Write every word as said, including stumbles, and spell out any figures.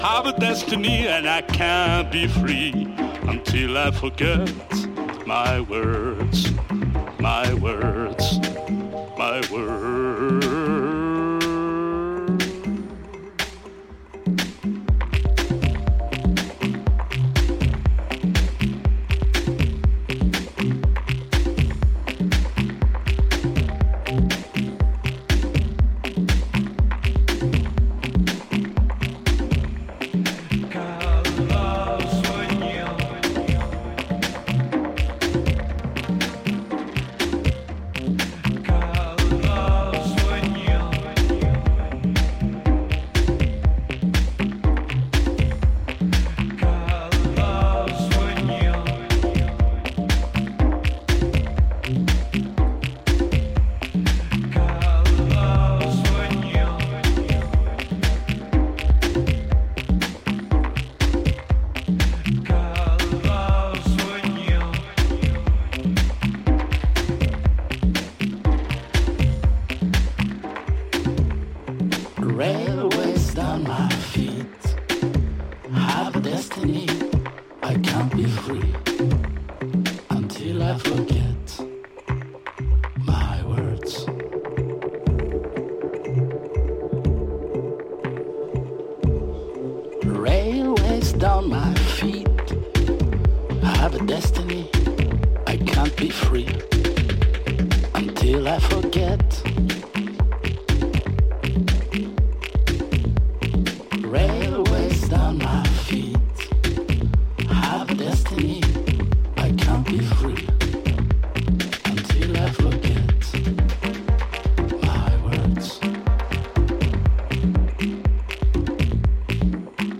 have a destiny and I can't be free until I forget my words, my words, my words. Railways down my feet, have a destiny, I can't be free until I forget my words. Railways down my feet, have a destiny, I can't be free until I forget